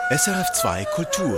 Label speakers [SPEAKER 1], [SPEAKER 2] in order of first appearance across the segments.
[SPEAKER 1] SRF 2 Kultur.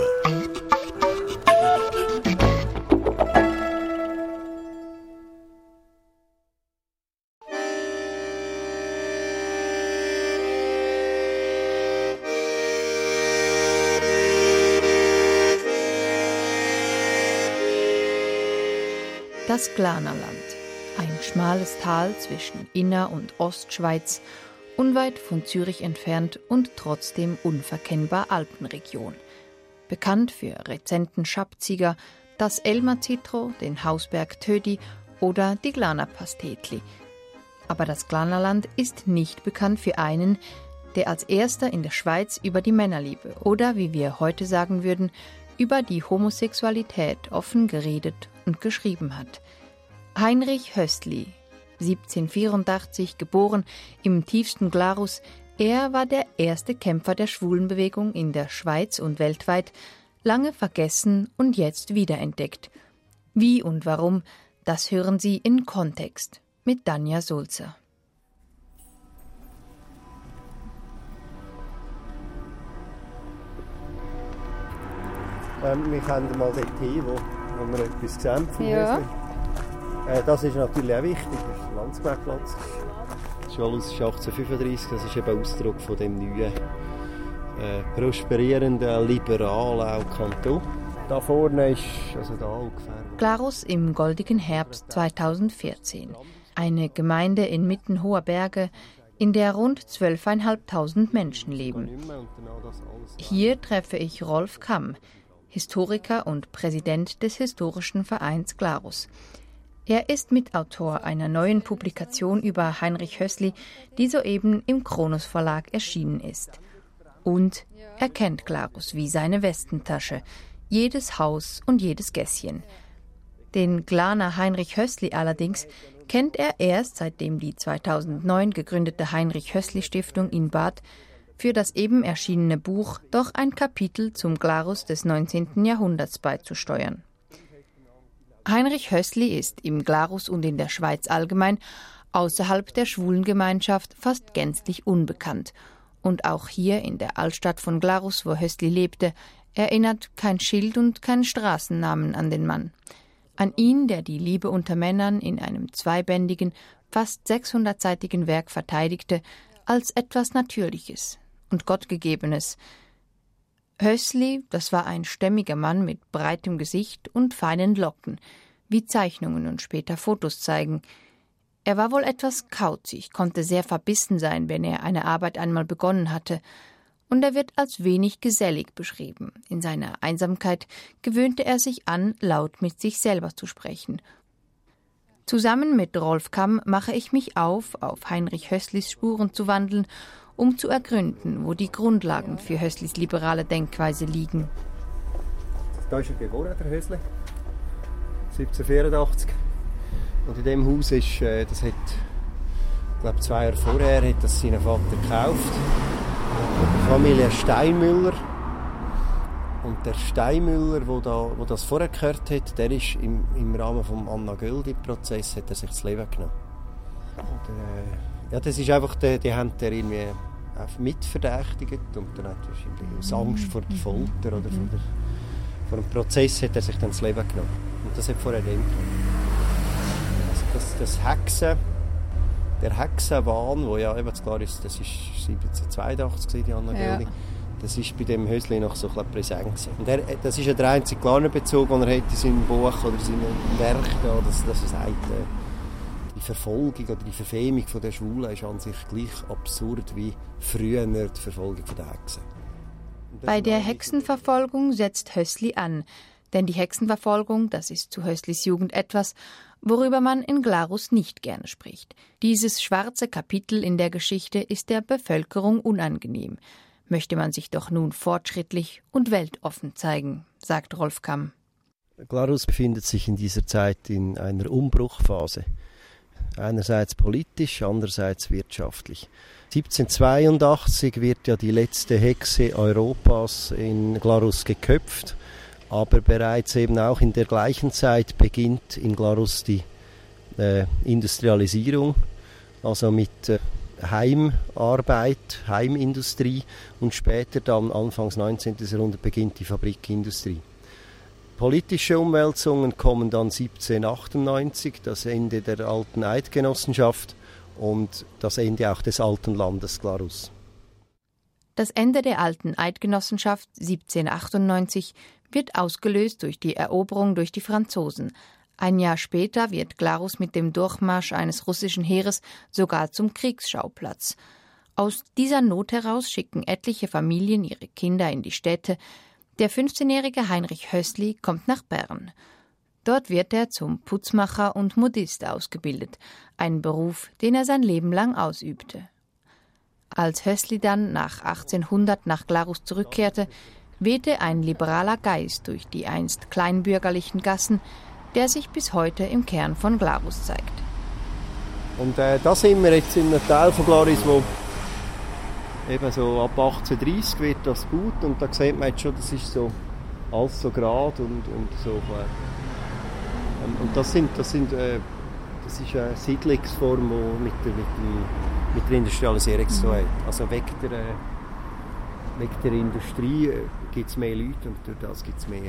[SPEAKER 2] Das Glarnerland, ein schmales Tal zwischen Inner- und Ostschweiz, unweit von Zürich entfernt und trotzdem unverkennbar Alpenregion. Bekannt für rezenten Schabziger, das Elmer Zitro, den Hausberg Tödi oder die Glarner Pastetli. Aber das Glarnerland ist nicht bekannt für einen, der als erster in der Schweiz über die Männerliebe oder, wie wir heute sagen würden, über die Homosexualität offen geredet und geschrieben hat. Heinrich Hössli, 1784 geboren im tiefsten Glarus, er war der erste Kämpfer der Schwulenbewegung in der Schweiz und weltweit, lange vergessen und jetzt wiederentdeckt. Wie und warum, das hören Sie in Kontext mit Danja Sulzer.
[SPEAKER 3] Wir kennen mal dort hin, wo wir etwas sehen vom
[SPEAKER 4] Ja.
[SPEAKER 3] Hösli. Das ist natürlich auch wichtig, das ist der Landsbergplatz. Das ist alles 1835, das ist eben Ausdruck von dem neuen, prosperierenden, liberalen auch Kanton. Da vorne ist da ungefähr.
[SPEAKER 2] Glarus im goldigen Herbst 2014. Eine Gemeinde inmitten hoher Berge, in der rund 12.500 Menschen leben. Hier treffe ich Rolf Kamm, Historiker und Präsident des Historischen Vereins Glarus. Er ist Mitautor einer neuen Publikation über Heinrich Hössli, die soeben im Kronos Verlag erschienen ist. Und er kennt Glarus wie seine Westentasche, jedes Haus und jedes Gässchen. Den Glarner Heinrich Hössli allerdings kennt er erst, seitdem die 2009 gegründete Heinrich-Hössli-Stiftung ihn bat, für das eben erschienene Buch doch ein Kapitel zum Glarus des 19. Jahrhunderts beizusteuern. Heinrich Hössli ist im Glarus und in der Schweiz allgemein außerhalb der Schwulengemeinschaft fast gänzlich unbekannt. Und auch hier in der Altstadt von Glarus, wo Hössli lebte, erinnert kein Schild und kein Straßennamen an den Mann. An ihn, der die Liebe unter Männern in einem zweibändigen, fast 600-seitigen Werk verteidigte, als etwas Natürliches und Gottgegebenes. Hössli, das war ein stämmiger Mann mit breitem Gesicht und feinen Locken, wie Zeichnungen und später Fotos zeigen. Er war wohl etwas kauzig, konnte sehr verbissen sein, wenn er eine Arbeit einmal begonnen hatte, und er wird als wenig gesellig beschrieben. In seiner Einsamkeit gewöhnte er sich an, laut mit sich selber zu sprechen. Zusammen mit Rolf Kamm mache ich mich auf Heinrich Hösslis Spuren zu wandeln, um zu ergründen, wo die Grundlagen für Hösslis liberale Denkweise liegen.
[SPEAKER 3] Da ist er geboren, der Hössli, 1784. Und in diesem Haus ist, das hat, ich glaube 2 Jahre vorher, hat das sein Vater gekauft. Die Familie Steinmüller. Und der Steinmüller, der das vorher gehört hat, der ist im Rahmen des Anna-Göldi-Prozess hat er sich das Leben genommen. Und, ja, das ist einfach, die haben den irgendwie mitverdächtigt und dann hat er aus Angst vor der Folter oder vor dem Prozess hat er sich dann das Leben genommen. Und das hat vorher dem also das Hexen, der Hexenwahn, wo ja eben klar ist, das ist 1782 die Anna Göldi. Ja. Das war bei dem Hössli noch so ein bisschen präsent. Und das ist ja der einzige Glarnerbezug, den er hat in seinem Buch oder in seinem Werk, dass er sagt, die Verfolgung oder die Verfemung von der Schwulen ist an sich gleich absurd wie früher die Verfolgung der Hexen.
[SPEAKER 2] Bei der Hexenverfolgung setzt Hössli an, denn die Hexenverfolgung, das ist zu Hösslis Jugend etwas, worüber man in Glarus nicht gerne spricht. Dieses schwarze Kapitel in der Geschichte ist der Bevölkerung unangenehm. Möchte man sich doch nun fortschrittlich und weltoffen zeigen, sagt Rolf Kamm.
[SPEAKER 3] Glarus befindet sich in dieser Zeit in einer Umbruchphase. Einerseits politisch, andererseits wirtschaftlich. 1782 wird ja die letzte Hexe Europas in Glarus geköpft, aber bereits eben auch in der gleichen Zeit beginnt in Glarus die Industrialisierung, also mit Heimarbeit, Heimindustrie und später dann Anfangs 19. Jahrhundert beginnt die Fabrikindustrie. Politische Umwälzungen kommen dann 1798, das Ende der alten Eidgenossenschaft und das Ende auch des alten Landes Glarus.
[SPEAKER 2] Das Ende der alten Eidgenossenschaft 1798 wird ausgelöst durch die Eroberung durch die Franzosen. Ein Jahr später wird Glarus mit dem Durchmarsch eines russischen Heeres sogar zum Kriegsschauplatz. Aus dieser Not heraus schicken etliche Familien ihre Kinder in die Städte. Der 15-jährige Heinrich Hössli kommt nach Bern. Dort wird er zum Putzmacher und Modist ausgebildet, ein Beruf, den er sein Leben lang ausübte. Als Hössli dann nach 1800 nach Glarus zurückkehrte, wehte ein liberaler Geist durch die einst kleinbürgerlichen Gassen, der sich bis heute im Kern von Glarus zeigt.
[SPEAKER 3] Und da sind wir jetzt in einem Teil von Glarus, wo eben so ab 1830 wird das gut und da sieht man jetzt schon, das ist so alles so gerade und so. Und das ist eine Siedlungsform, die mit der Industrialisierung zu tun hat. Also wegen der Industrie gibt es mehr Leute und durch das gibt es mehr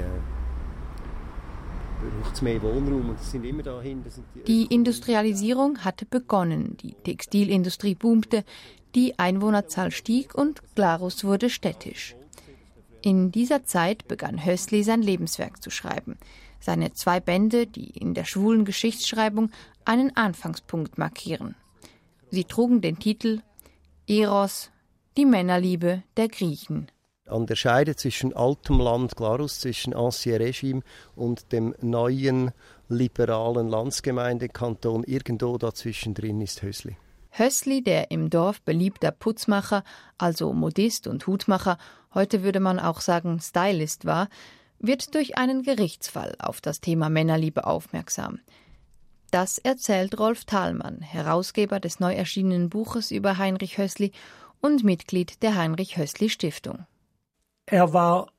[SPEAKER 3] Wohnraum und sind immer dahin.
[SPEAKER 2] Die Industrialisierung hatte begonnen, die Textilindustrie boomte, die Einwohnerzahl stieg und Glarus wurde städtisch. In dieser Zeit begann Hössli sein Lebenswerk zu schreiben. Seine 2 Bände, die in der schwulen Geschichtsschreibung einen Anfangspunkt markieren. Sie trugen den Titel Eros, die Männerliebe der Griechen.
[SPEAKER 3] An der Scheide zwischen altem Land Glarus, zwischen Ancien Regime und dem neuen liberalen Landsgemeindekanton, irgendwo dazwischen drin ist Hössli.
[SPEAKER 2] Hössli, der im Dorf beliebter Putzmacher, also Modist und Hutmacher, heute würde man auch sagen Stylist war, wird durch einen Gerichtsfall auf das Thema Männerliebe aufmerksam. Das erzählt Rolf Thalmann, Herausgeber des neu erschienenen Buches über Heinrich Hössli und Mitglied der Heinrich-Hössli-Stiftung.
[SPEAKER 1] Er war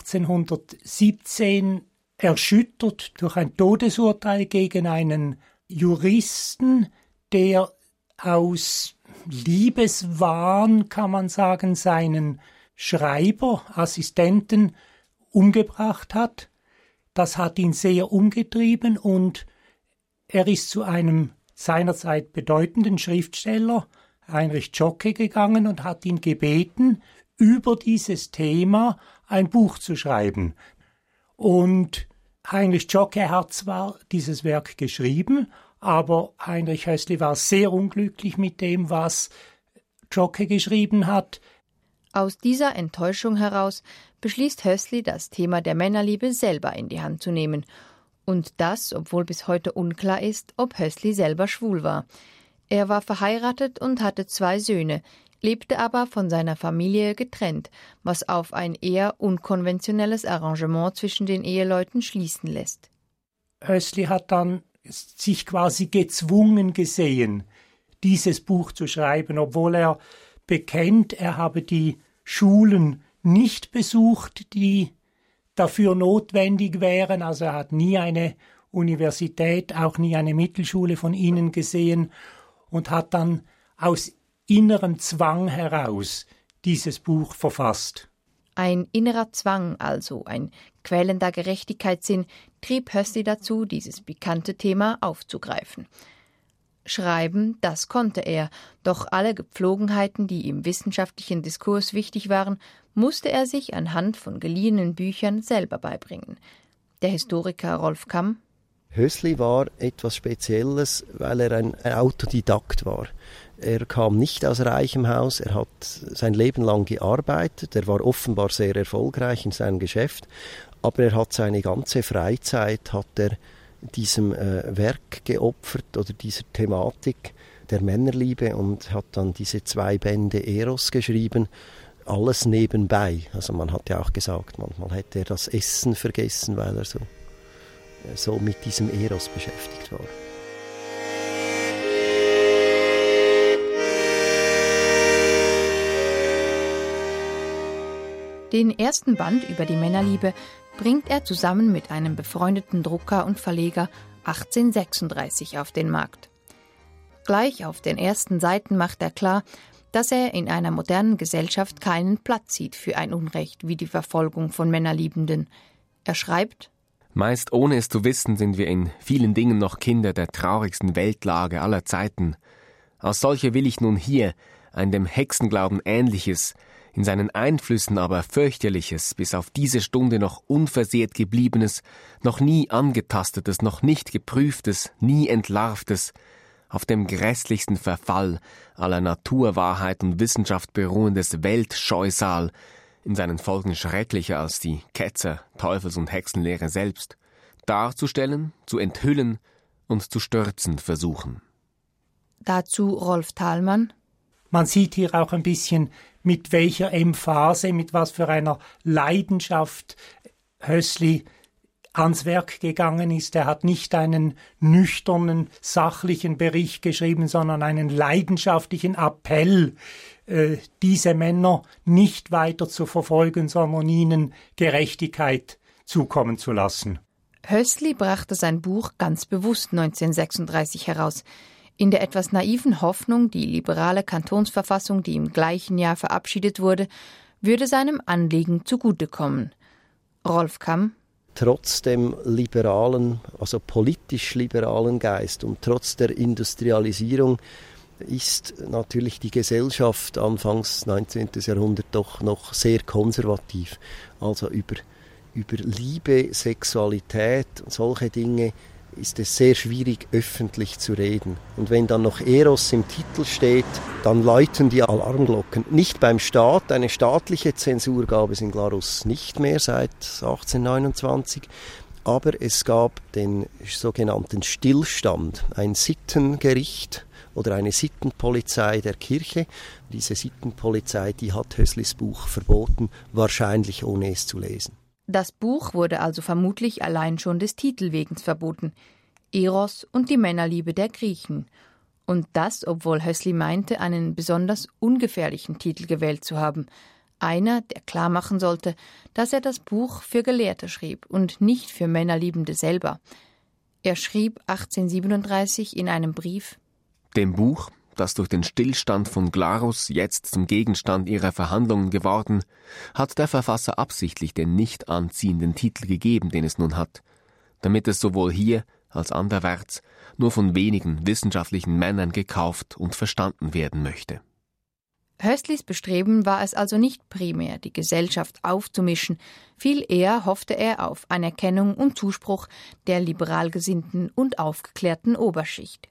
[SPEAKER 1] 1817 erschüttert durch ein Todesurteil gegen einen Juristen, der aus Liebeswahn, kann man sagen, seinen Schreiber, Assistenten umgebracht hat. Das hat ihn sehr umgetrieben und er ist zu einem seinerzeit bedeutenden Schriftsteller, Heinrich Zschokke, gegangen und hat ihn gebeten, über dieses Thema ein Buch zu schreiben. Und Heinrich Zschokke hat zwar dieses Werk geschrieben, aber Heinrich Hössli war sehr unglücklich mit dem, was Zschokke geschrieben hat.
[SPEAKER 2] Aus dieser Enttäuschung heraus beschließt Hössli, das Thema der Männerliebe selber in die Hand zu nehmen. Und das, obwohl bis heute unklar ist, ob Hössli selber schwul war. Er war verheiratet und hatte 2 Söhne, lebte aber von seiner Familie getrennt, was auf ein eher unkonventionelles Arrangement zwischen den Eheleuten schließen lässt.
[SPEAKER 1] Hössli hat dann sich quasi gezwungen gesehen, dieses Buch zu schreiben, obwohl er bekennt, er habe die Schulen nicht besucht, die dafür notwendig wären. Also er hat nie eine Universität, auch nie eine Mittelschule von ihnen gesehen und hat dann aus innerem Zwang heraus dieses Buch verfasst.
[SPEAKER 2] Ein innerer Zwang, also ein quälender Gerechtigkeitssinn, trieb Hössli dazu, dieses pikante Thema aufzugreifen. Schreiben, das konnte er, doch alle Gepflogenheiten, die im wissenschaftlichen Diskurs wichtig waren, musste er sich anhand von geliehenen Büchern selber beibringen. Der Historiker Rolf Kamm:
[SPEAKER 3] Hössli war etwas Spezielles, weil er ein Autodidakt war. Er kam nicht aus reichem Haus, er hat sein Leben lang gearbeitet, er war offenbar sehr erfolgreich in seinem Geschäft, aber er hat seine ganze Freizeit diesem Werk geopfert oder dieser Thematik der Männerliebe und hat dann diese 2 Bände Eros geschrieben, alles nebenbei. Also man hat ja auch gesagt, manchmal hätte er das Essen vergessen, weil er so mit diesem Eros beschäftigt war.
[SPEAKER 2] Den ersten Band über die Männerliebe bringt er zusammen mit einem befreundeten Drucker und Verleger 1836 auf den Markt. Gleich auf den ersten Seiten macht er klar, dass er in einer modernen Gesellschaft keinen Platz sieht für ein Unrecht wie die Verfolgung von Männerliebenden. Er schreibt:
[SPEAKER 4] Meist ohne es zu wissen, sind wir in vielen Dingen noch Kinder der traurigsten Weltlage aller Zeiten. Als solche will ich nun hier ein dem Hexenglauben ähnliches, in seinen Einflüssen aber fürchterliches, bis auf diese Stunde noch unversehrt gebliebenes, noch nie angetastetes, noch nicht geprüftes, nie entlarvtes, auf dem grässlichsten Verfall aller Naturwahrheit und Wissenschaft beruhendes Weltscheusal, in seinen Folgen schrecklicher als die Ketzer-, Teufels- und Hexenlehre selbst, darzustellen, zu enthüllen und zu stürzen versuchen.
[SPEAKER 2] Dazu Rolf Thalmann:
[SPEAKER 1] Man sieht hier auch ein bisschen, mit welcher Emphase, mit was für einer Leidenschaft Hössli ans Werk gegangen ist. Er hat nicht einen nüchternen, sachlichen Bericht geschrieben, sondern einen leidenschaftlichen Appell, diese Männer nicht weiter zu verfolgen, sondern ihnen Gerechtigkeit zukommen zu lassen.
[SPEAKER 2] Hössli brachte sein Buch ganz bewusst 1936 heraus, in der etwas naiven Hoffnung, die liberale Kantonsverfassung, die im gleichen Jahr verabschiedet wurde, würde seinem Anliegen zugutekommen. Rolf Kamm:
[SPEAKER 3] Trotz dem liberalen, also politisch liberalen Geist und trotz der Industrialisierung ist natürlich die Gesellschaft anfangs 19. Jahrhundert doch noch sehr konservativ. Also über Liebe, Sexualität und solche Dinge ist es sehr schwierig, öffentlich zu reden. Und wenn dann noch Eros im Titel steht, dann läuten die Alarmglocken. Nicht beim Staat, eine staatliche Zensur gab es in Glarus nicht mehr seit 1829, aber es gab den sogenannten Stillstand, ein Sittengericht oder eine Sittenpolizei der Kirche. Diese Sittenpolizei, die hat Hösslis Buch verboten, wahrscheinlich ohne es zu lesen.
[SPEAKER 2] Das Buch wurde also vermutlich allein schon des Titels wegen verboten: Eros und die Männerliebe der Griechen. Und das, obwohl Hössli meinte, einen besonders ungefährlichen Titel gewählt zu haben. Einer, der klarmachen sollte, dass er das Buch für Gelehrte schrieb und nicht für Männerliebende selber. Er schrieb 1837 in einem Brief:
[SPEAKER 4] Dem Buch, das durch den Stillstand von Glarus jetzt zum Gegenstand ihrer Verhandlungen geworden, hat der Verfasser absichtlich den nicht anziehenden Titel gegeben, den es nun hat, damit es sowohl hier als anderwärts nur von wenigen wissenschaftlichen Männern gekauft und verstanden werden möchte.
[SPEAKER 2] Hösslis Bestreben war es also nicht primär, die Gesellschaft aufzumischen, viel eher hoffte er auf Anerkennung und Zuspruch der liberal gesinnten und aufgeklärten Oberschicht.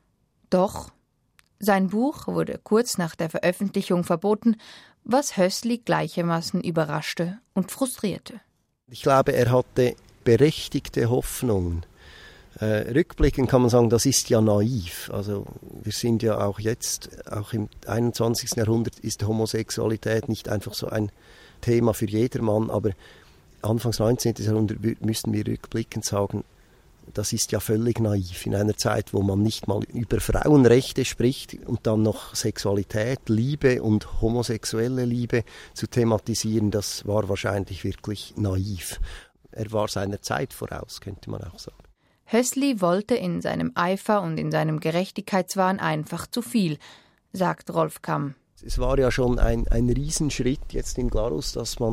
[SPEAKER 2] Doch sein Buch wurde kurz nach der Veröffentlichung verboten, was Hössli gleichermaßen überraschte und frustrierte.
[SPEAKER 3] Ich glaube, er hatte berechtigte Hoffnungen. Rückblickend kann man sagen, das ist ja naiv. Also wir sind ja auch jetzt, auch im 21. Jahrhundert ist Homosexualität nicht einfach so ein Thema für jedermann, aber Anfangs 19. Jahrhundert müssen wir rückblickend sagen, das ist ja völlig naiv. In einer Zeit, wo man nicht mal über Frauenrechte spricht und dann noch Sexualität, Liebe und homosexuelle Liebe zu thematisieren, das war wahrscheinlich wirklich naiv. Er war seiner Zeit voraus, könnte man auch sagen.
[SPEAKER 2] Hössli wollte in seinem Eifer und in seinem Gerechtigkeitswahn einfach zu viel, sagt Rolf Kamm.
[SPEAKER 3] Es war ja schon ein Riesenschritt jetzt in Glarus, dass man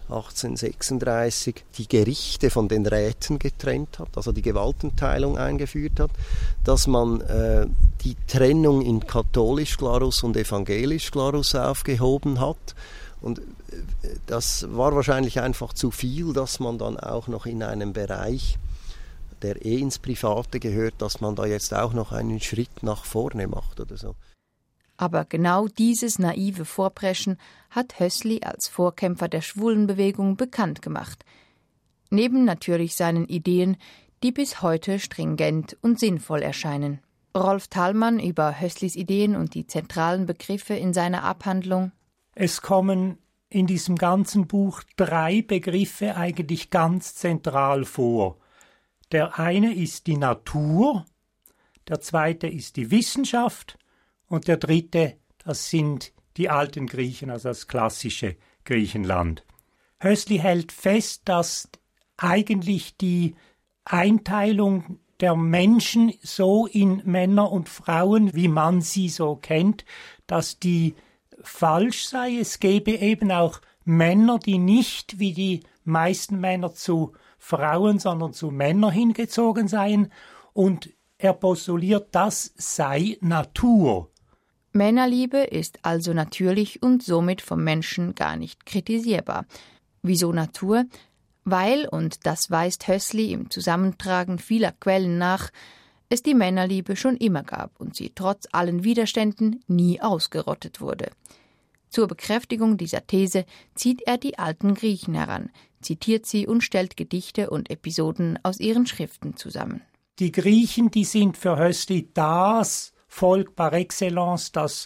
[SPEAKER 3] 1836 die Gerichte von den Räten getrennt hat, also die Gewaltenteilung eingeführt hat, dass man die Trennung in katholisch Glarus und evangelisch Glarus aufgehoben hat. Und das war wahrscheinlich einfach zu viel, dass man dann auch noch in einem Bereich, der ins Private gehört, dass man da jetzt auch noch einen Schritt nach vorne macht oder so.
[SPEAKER 2] Aber genau dieses naive Vorpreschen hat Hössli als Vorkämpfer der Schwulenbewegung bekannt gemacht. Neben natürlich seinen Ideen, die bis heute stringent und sinnvoll erscheinen. Rolf Thalmann über Hösslis Ideen und die zentralen Begriffe in seiner Abhandlung:
[SPEAKER 1] Es kommen in diesem ganzen Buch 3 Begriffe eigentlich ganz zentral vor. Der eine ist die Natur, der zweite ist die Wissenschaft und der dritte, das sind die alten Griechen, also das klassische Griechenland. Hössli hält fest, dass eigentlich die Einteilung der Menschen so in Männer und Frauen, wie man sie so kennt, dass die falsch sei. Es gäbe eben auch Männer, die nicht wie die meisten Männer zu Frauen, sondern zu Männern hingezogen seien. Und er postuliert, das sei Natur.
[SPEAKER 2] Männerliebe ist also natürlich und somit vom Menschen gar nicht kritisierbar. Wieso Natur? Weil, und das weist Hössli im Zusammentragen vieler Quellen nach, es die Männerliebe schon immer gab und sie trotz allen Widerständen nie ausgerottet wurde. Zur Bekräftigung dieser These zieht er die alten Griechen heran, zitiert sie und stellt Gedichte und Episoden aus ihren Schriften zusammen.
[SPEAKER 1] Die Griechen, die sind für Hössli das Volk par excellence, das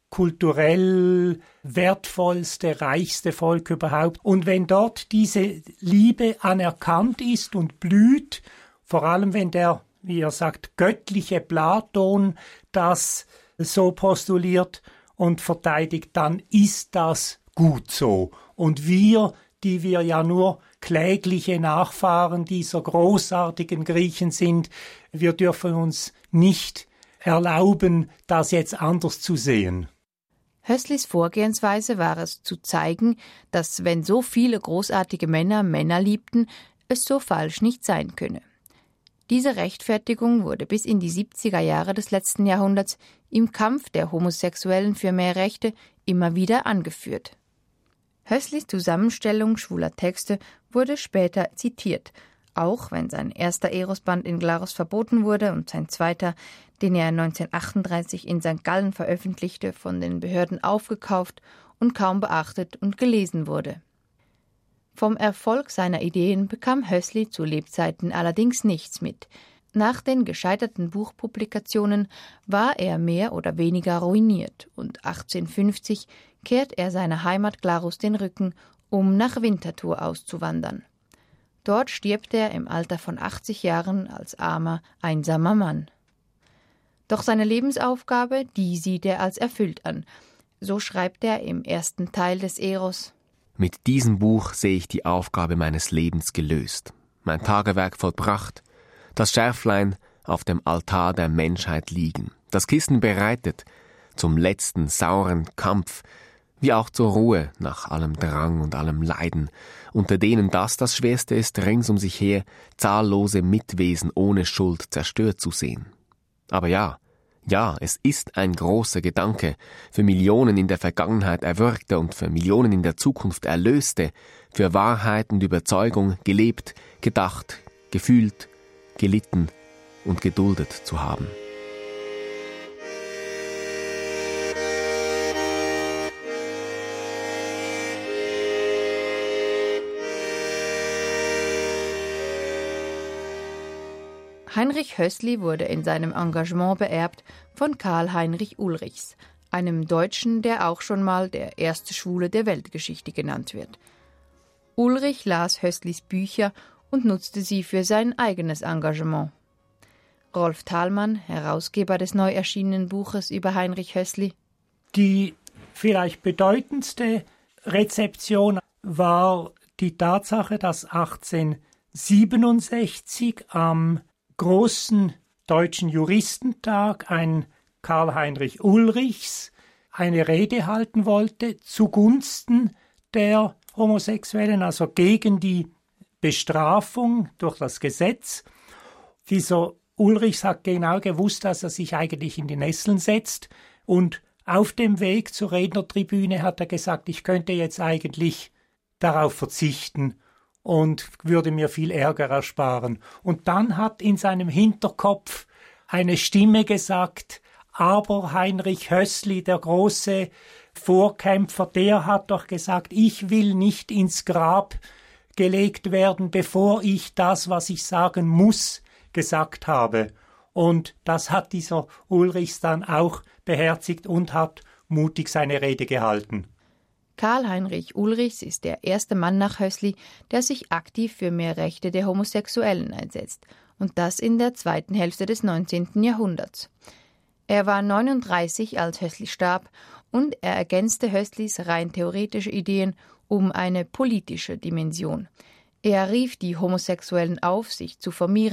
[SPEAKER 1] kulturell wertvollste, reichste Volk überhaupt. Und wenn dort diese Liebe anerkannt ist und blüht, vor allem wenn der, wie er sagt, göttliche Platon das so postuliert und verteidigt, dann ist das gut so. Und wir, die wir ja nur klägliche Nachfahren dieser großartigen Griechen sind, wir dürfen uns nicht erlauben, das jetzt anders zu sehen.
[SPEAKER 2] Hösslis Vorgehensweise war es, zu zeigen, dass, wenn so viele großartige Männer Männer liebten, es so falsch nicht sein könne. Diese Rechtfertigung wurde bis in die 70er Jahre des letzten Jahrhunderts im Kampf der Homosexuellen für mehr Rechte immer wieder angeführt. Hösslis Zusammenstellung schwuler Texte wurde später zitiert, auch wenn sein erster Erosband in Glarus verboten wurde und sein zweiter, den er 1938 in St. Gallen veröffentlichte, von den Behörden aufgekauft und kaum beachtet und gelesen wurde. Vom Erfolg seiner Ideen bekam Hössli zu Lebzeiten allerdings nichts mit. Nach den gescheiterten Buchpublikationen war er mehr oder weniger ruiniert und 1850 kehrt er seiner Heimat Glarus den Rücken, um nach Winterthur auszuwandern. Dort stirbt er im Alter von 80 Jahren als armer, einsamer Mann. Doch seine Lebensaufgabe, die sieht er als erfüllt an. So schreibt er im ersten Teil des Eros:
[SPEAKER 4] Mit diesem Buch sehe ich die Aufgabe meines Lebens gelöst, mein Tagewerk vollbracht, das Schärflein auf dem Altar der Menschheit liegen, das Kissen bereitet zum letzten sauren Kampf, wie auch zur Ruhe nach allem Drang und allem Leiden, unter denen das Schwerste ist, rings um sich her zahllose Mitwesen ohne Schuld zerstört zu sehen. Aber ja, es ist ein großer Gedanke, für Millionen in der Vergangenheit Erwürgte und für Millionen in der Zukunft Erlöste, für Wahrheit und Überzeugung gelebt, gedacht, gefühlt, gelitten und geduldet zu haben.
[SPEAKER 2] Heinrich Hössli wurde in seinem Engagement beerbt von Karl Heinrich Ulrichs, einem Deutschen, der auch schon mal der erste Schwule der Weltgeschichte genannt wird. Ulrich las Hösslis Bücher und nutzte sie für sein eigenes Engagement. Rolf Thalmann, Herausgeber des neu erschienenen Buches über Heinrich Hössli:
[SPEAKER 1] Die vielleicht bedeutendste Rezeption war die Tatsache, dass 1867 am großen deutschen Juristentag ein Karl Heinrich Ulrichs eine Rede halten wollte zugunsten der Homosexuellen, also gegen die Bestrafung durch das Gesetz. Dieser Ulrichs hat genau gewusst, dass er sich eigentlich in die Nesseln setzt, und auf dem Weg zur Rednertribüne hat er gesagt, ich könnte jetzt eigentlich darauf verzichten und würde mir viel Ärger ersparen. Und dann hat in seinem Hinterkopf eine Stimme gesagt, aber Heinrich Hössli, der große Vorkämpfer, der hat doch gesagt, ich will nicht ins Grab gelegt werden, bevor ich das, was ich sagen muss, gesagt habe. Und das hat dieser Ulrichs dann auch beherzigt und hat mutig seine Rede gehalten.
[SPEAKER 2] Karl Heinrich Ulrichs ist der erste Mann nach Hössli, der sich aktiv für mehr Rechte der Homosexuellen einsetzt, und das in der zweiten Hälfte des 19. Jahrhunderts. Er war 39, als Hössli starb, und er ergänzte Hösslis rein theoretische Ideen um eine politische Dimension. Er rief die Homosexuellen auf, sich zu formieren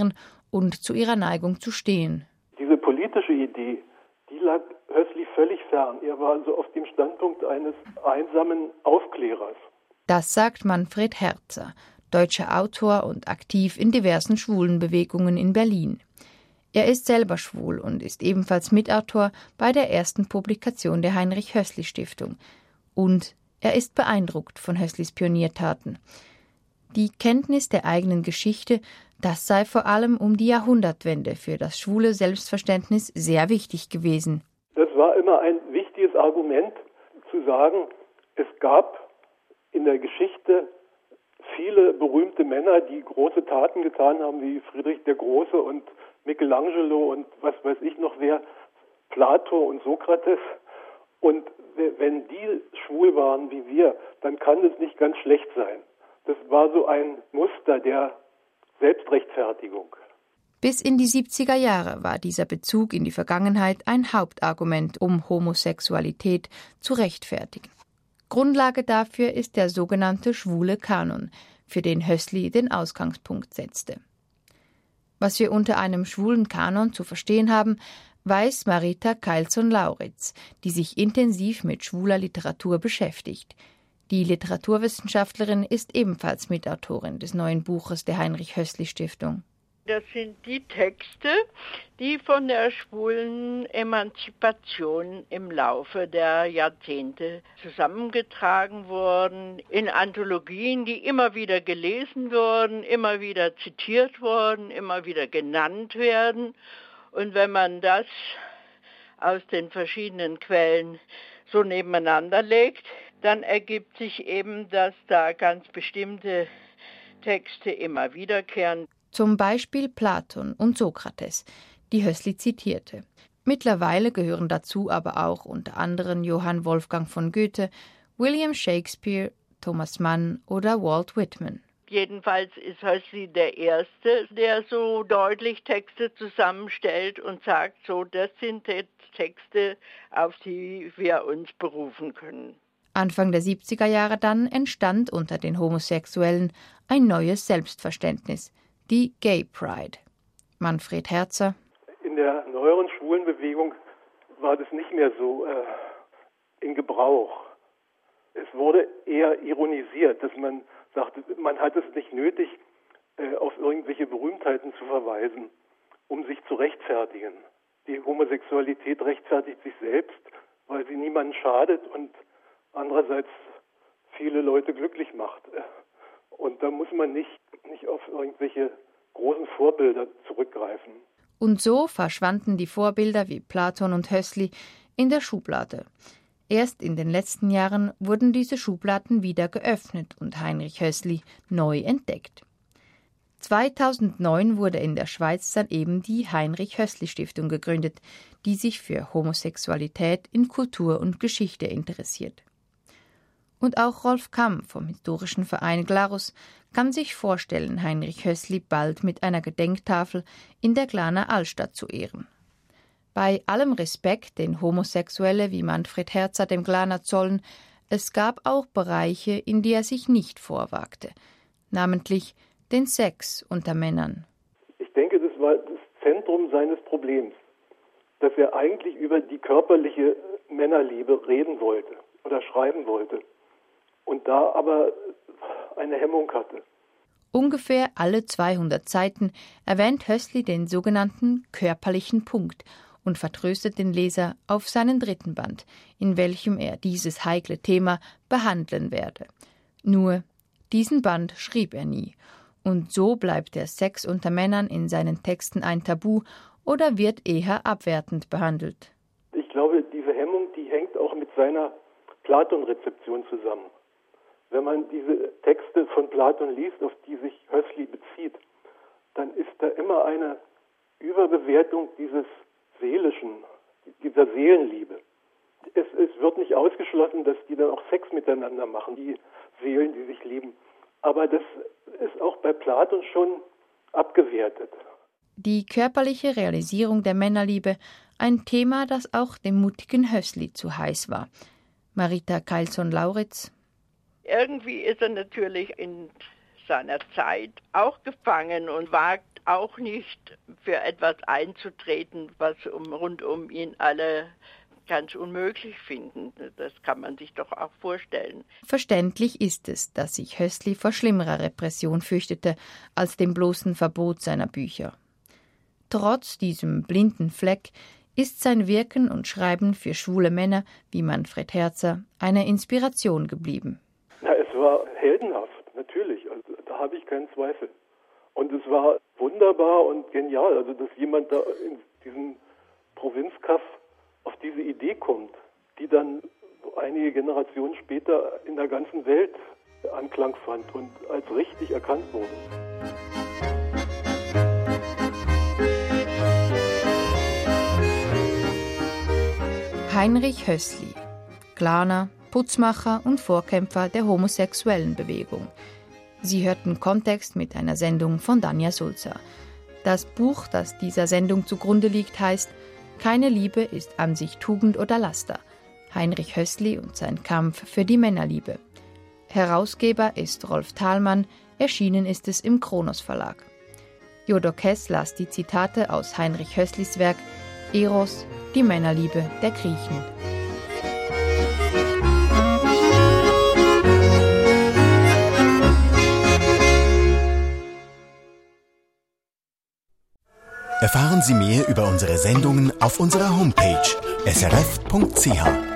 [SPEAKER 2] und zu ihrer Neigung zu stehen.
[SPEAKER 5] Diese politische Idee, die lag Hössli völlig fern. Er war also auf dem Standpunkt eines einsamen Aufklärers.
[SPEAKER 2] Das sagt Manfred Herzer, deutscher Autor und aktiv in diversen Schwulenbewegungen in Berlin. Er ist selber schwul und ist ebenfalls Mitautor bei der ersten Publikation der Heinrich-Hössli-Stiftung. Und er ist beeindruckt von Hösslis Pioniertaten. Die Kenntnis der eigenen Geschichte, das sei vor allem um die Jahrhundertwende für das schwule Selbstverständnis sehr wichtig gewesen.
[SPEAKER 5] Das war immer ein wichtiges Argument, zu sagen, es gab in der Geschichte viele berühmte Männer, die große Taten getan haben, wie Friedrich der Große und Michelangelo und was weiß ich noch wer, Plato und Sokrates. Und wenn die schwul waren wie wir, dann kann es nicht ganz schlecht sein. Das war so ein Muster der Selbstrechtfertigung.
[SPEAKER 2] Bis in die 70er Jahre war dieser Bezug in die Vergangenheit ein Hauptargument, um Homosexualität zu rechtfertigen. Grundlage dafür ist der sogenannte schwule Kanon, für den Hössli den Ausgangspunkt setzte. Was wir unter einem schwulen Kanon zu verstehen haben, weiß Marita Keilsson-Lauritz, die sich intensiv mit schwuler Literatur beschäftigt. Die Literaturwissenschaftlerin ist ebenfalls Mitautorin des neuen Buches der Heinrich-Hössli-Stiftung.
[SPEAKER 6] Das sind die Texte, die von der schwulen Emanzipation im Laufe der Jahrzehnte zusammengetragen wurden, in Anthologien, die immer wieder gelesen wurden, immer wieder zitiert wurden, immer wieder genannt werden. Und wenn man das aus den verschiedenen Quellen so nebeneinander legt, dann ergibt sich eben, dass da ganz bestimmte Texte immer wiederkehren.
[SPEAKER 2] Zum Beispiel Platon und Sokrates, die Hössli zitierte. Mittlerweile gehören dazu aber auch unter anderem Johann Wolfgang von Goethe, William Shakespeare, Thomas Mann oder Walt Whitman.
[SPEAKER 6] Jedenfalls ist Hössli der Erste, der so deutlich Texte zusammenstellt und sagt, so, das sind jetzt Texte, auf die wir uns berufen können.
[SPEAKER 2] Anfang der 70er Jahre dann entstand unter den Homosexuellen ein neues Selbstverständnis, die Gay Pride. Manfred Herzer.
[SPEAKER 5] In der neueren Schwulenbewegung war das nicht mehr so in Gebrauch. Es wurde eher ironisiert, dass man sagte, man hat es nicht nötig, auf irgendwelche Berühmtheiten zu verweisen, um sich zu rechtfertigen. Die Homosexualität rechtfertigt sich selbst, weil sie niemandem schadet und andererseits viele Leute glücklich macht. Und da muss man nicht auf irgendwelche großen Vorbilder zurückgreifen.
[SPEAKER 2] Und so verschwanden die Vorbilder wie Platon und Hössli in der Schublade. Erst in den letzten Jahren wurden diese Schubladen wieder geöffnet und Heinrich Hössli neu entdeckt. 2009 wurde in der Schweiz dann eben die Heinrich-Hössli-Stiftung gegründet, die sich für Homosexualität in Kultur und Geschichte interessiert. Und auch Rolf Kamm vom historischen Verein Glarus kann sich vorstellen, Heinrich Hössli bald mit einer Gedenktafel in der Glaner Altstadt zu ehren. Bei allem Respekt, den Homosexuelle wie Manfred Herzer dem Glaner zollen, es gab auch Bereiche, in die er sich nicht vorwagte, namentlich den Sex unter Männern.
[SPEAKER 5] Ich denke, das war das Zentrum seines Problems, dass er eigentlich über die körperliche Männerliebe reden wollte oder schreiben wollte und da aber eine Hemmung hatte.
[SPEAKER 2] Ungefähr alle 200 Seiten erwähnt Hössli den sogenannten körperlichen Punkt und vertröstet den Leser auf seinen 3. Band, in welchem er dieses heikle Thema behandeln werde. Nur, diesen Band schrieb er nie. Und so bleibt der Sex unter Männern in seinen Texten ein Tabu oder wird eher abwertend behandelt.
[SPEAKER 5] Ich glaube, diese Hemmung, die hängt auch mit seiner Platon-Rezeption zusammen. Wenn man diese Texte von Platon liest, auf die sich Hössli bezieht, dann ist da immer eine Überbewertung dieses Seelischen, dieser Seelenliebe. Es wird nicht ausgeschlossen, dass die dann auch Sex miteinander machen, die Seelen, die sich lieben. Aber das ist auch bei Platon schon abgewertet.
[SPEAKER 2] Die körperliche Realisierung der Männerliebe, ein Thema, das auch dem mutigen Hössli zu heiß war. Marita Keilsson-Lauritz.
[SPEAKER 6] Irgendwie ist er natürlich in seiner Zeit auch gefangen und wagt auch nicht für etwas einzutreten, was rund um ihn alle ganz unmöglich finden. Das kann man sich doch auch vorstellen.
[SPEAKER 2] Verständlich ist es, dass sich Hössli vor schlimmerer Repression fürchtete als dem bloßen Verbot seiner Bücher. Trotz diesem blinden Fleck ist sein Wirken und Schreiben für schwule Männer wie Manfred Herzer eine Inspiration geblieben.
[SPEAKER 5] Es war heldenhaft, natürlich, also da habe ich keinen Zweifel. Und es war wunderbar und genial, also dass jemand da in diesem Provinzkaff auf diese Idee kommt, die dann einige Generationen später in der ganzen Welt Anklang fand und als richtig erkannt wurde.
[SPEAKER 2] Heinrich Hössli, Glaner, Putzmacher und Vorkämpfer der homosexuellen Bewegung. Sie hörten Kontext mit einer Sendung von Danja Sulzer. Das Buch, das dieser Sendung zugrunde liegt, heißt »Keine Liebe ist an sich Tugend oder Laster«. Heinrich Hössli und sein Kampf für die Männerliebe. Herausgeber ist Rolf Thalmann, erschienen ist es im Kronos Verlag. Jodor Kess las die Zitate aus Heinrich Hösslis Werk Eros, die Männerliebe der Griechen.
[SPEAKER 7] Erfahren Sie mehr über unsere Sendungen auf unserer Homepage srf.ch.